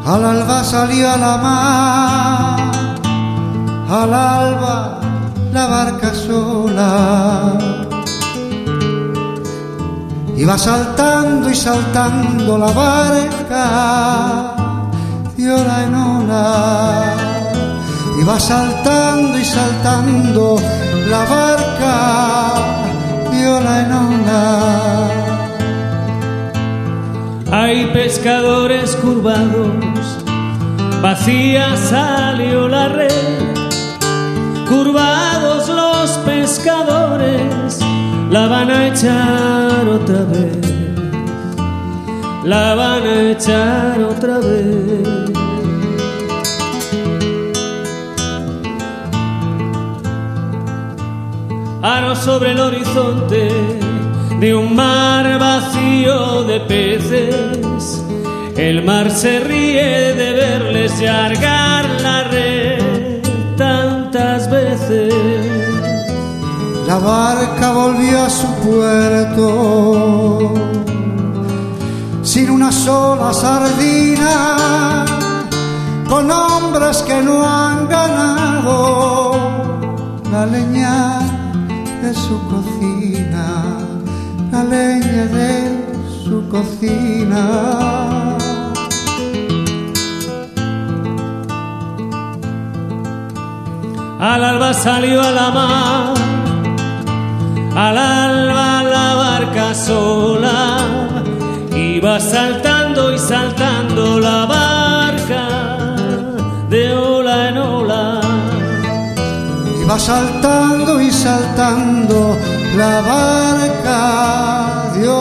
Al alba salió a la mar, al alba la barca sola. Iba saltando y saltando la barca de ola en ola. Iba saltando y saltando la barca de ola en ola. Hay pescadores curvados, vacía salió la red. Curvados los pescadores, la van a echar otra vez. La van a echar otra vez. Aro sobre el horizonte de un mar vacío de peces. El mar se ríe de verles largar la red tantas veces. La barca volvió a su puerto sin una sola sardina, con hombres que no han ganado la leña de su cocina, la leña de su cocina. Al alba salió a la mar, al alba la barca sola. Iba saltando y saltando la barca de ola en ola. Iba saltando y saltando la barca de